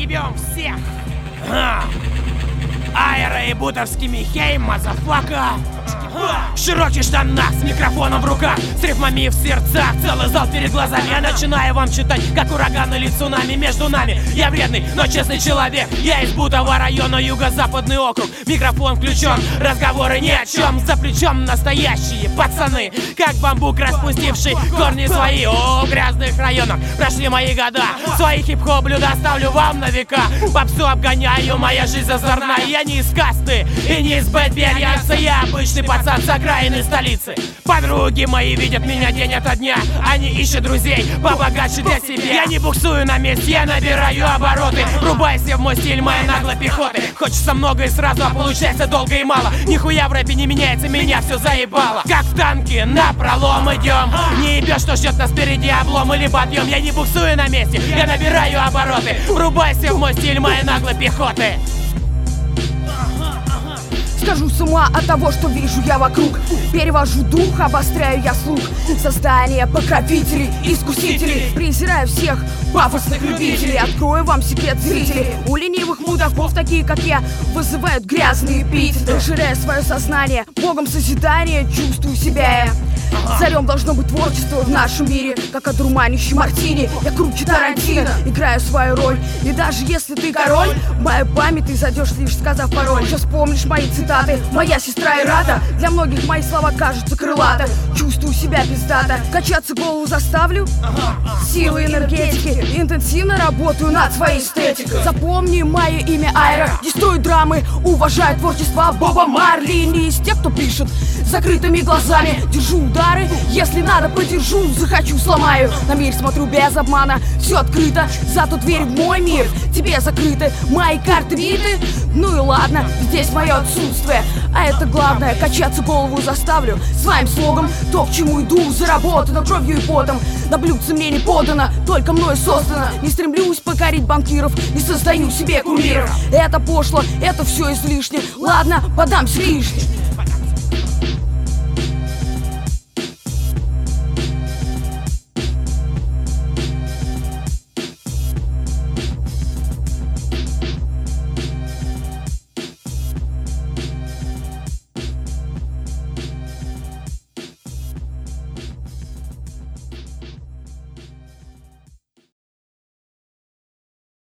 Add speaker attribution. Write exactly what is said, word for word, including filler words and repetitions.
Speaker 1: ебем всех! Аэро и бутовскими хей, мазафака! В широких штанах, с микрофоном в руках, с рифмами в сердцах, целый зал перед глазами. Я начинаю вам читать, как ураган или цунами между нами. Я вредный, но честный человек. Я из Бутового района, юго-западный округ. Микрофон включен, разговоры ни о чем. За плечом настоящие пацаны, как бамбук, распустивший корни свои. О, в грязных районах прошли мои года. Свои хип-хоп блюда оставлю вам на века. Попсу обгоняю, моя жизнь зазорная. Я не из касты и не из бэт-бельянца. Я обычный пацан с окраины столицы. Подруги мои видят меня день ото дня. Они ищут друзей побогаче для себя. Я не буксую на месте, я набираю обороты. Врубайся в мой стиль, моя наглой пехоты. Хочется много и сразу, а получается долго и мало. Нихуя в рэпе не меняется, меня все заебало. Как в танке, напролом идем. Не ебешь, что ждет нас впереди, облом или подъем. Я не буксую на месте, я набираю обороты. Врубайся в мой стиль, моя наглой пехоты.
Speaker 2: Схожу с ума от того, что вижу я вокруг. Перевожу дух, обостряю я слух. Создание покровителей, искусителей. Презираю всех пафосных любителей. Открою вам секрет, зрителей. У ленивых мудаков, такие как я, вызывают грязные эпитеты. Расширяя свое сознание, богом созидания, чувствую себя я. Царем должно быть творчество в нашем мире, как одурманящий мартини. Я круче Тарантино, играю свою роль. И даже если ты король, в мою память ты зайдешь, лишь сказав пароль. Сейчас помнишь мои цитаты, моя сестра и рада. Для многих мои слова кажутся крылато. Чувствую себя пиздато, качаться голову заставлю. Силы энергетики, интенсивно работаю над своей эстетикой. Запомни мое имя Аэро, не строю драмы. Уважаю творчество Боба Марли. Не из тех, кто пишет с закрытыми глазами. Держу удары, если надо, подержу, захочу, сломаю. На мир смотрю без обмана, все открыто. Зато дверь в мой мир тебе закрыты. Мои карты биты, ну и ладно, здесь мое отсутствие. А это главное, качаться голову заставлю своим слогом. То, к чему иду, заработано кровью и потом. На блюдце мне не подано, только мною создано. Не стремлюсь покорить банкиров, не создаю себе кумиров. Это пошло, это все излишне. Ладно, подамся лишний.